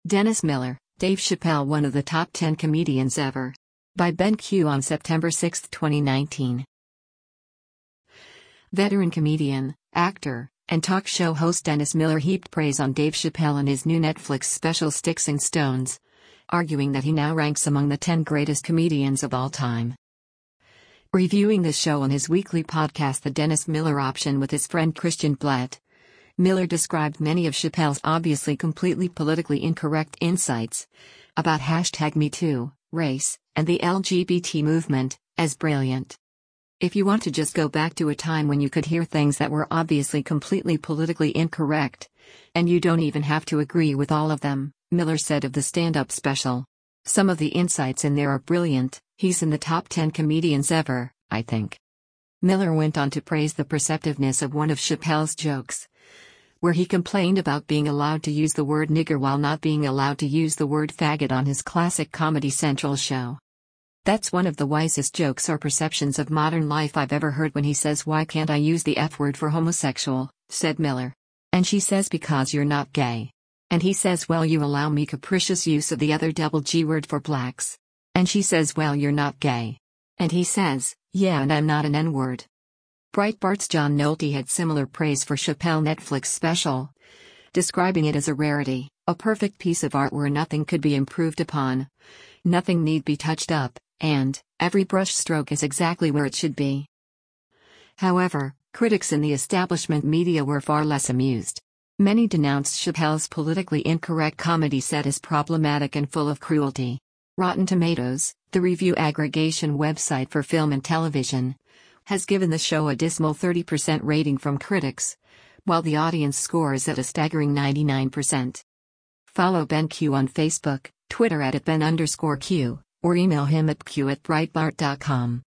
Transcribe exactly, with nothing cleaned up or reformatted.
Dennis Miller, Dave Chappelle, one of the top ten comedians ever. By Ben Q on September sixth, twenty nineteen. Veteran comedian, actor, and talk show host Dennis Miller heaped praise on Dave Chappelle in his new Netflix special Sticks and Stones, arguing that he now ranks among the ten greatest comedians of all time. Reviewing the show on his weekly podcast The Dennis Miller Option with his friend Christian Blatt, Miller described many of Chappelle's obviously completely politically incorrect insights about hashtag MeToo, race, and the L G B T movement as brilliant. If you want to just go back to a time when you could hear things that were obviously completely politically incorrect, and you don't even have to agree with all of them, Miller said of the stand-up special. Some of the insights in there are brilliant. He's in the top ten comedians ever, I think. Miller went on to praise the perceptiveness of one of Chappelle's jokes, where he complained about being allowed to use the word nigger while not being allowed to use the word faggot on his classic Comedy Central show. That's one of the wisest jokes or perceptions of modern life I've ever heard when he says, "Why can't I use the F word for homosexual?" said Miller. And she says, "Because you're not gay." And he says, "Well, you allow me capricious use of the other double G word for blacks." And she says, "Well, you're not gay." And he says, "Yeah, and I'm not an N-word." Breitbart's John Nolte had similar praise for Chappelle Netflix special, describing it as a rarity, a perfect piece of art where nothing could be improved upon, nothing need be touched up, and every brush stroke is exactly where it should be. However, critics in the establishment media were far less amused. Many denounced Chappelle's politically incorrect comedy set as problematic and full of cruelty. Rotten Tomatoes, the review aggregation website for film and television, has given the show a dismal thirty percent rating from critics, while the audience score is at a staggering ninety-nine percent. Follow Ben Q on Facebook, Twitter at Ben underscore Q, or email him at q at breitbart dot com.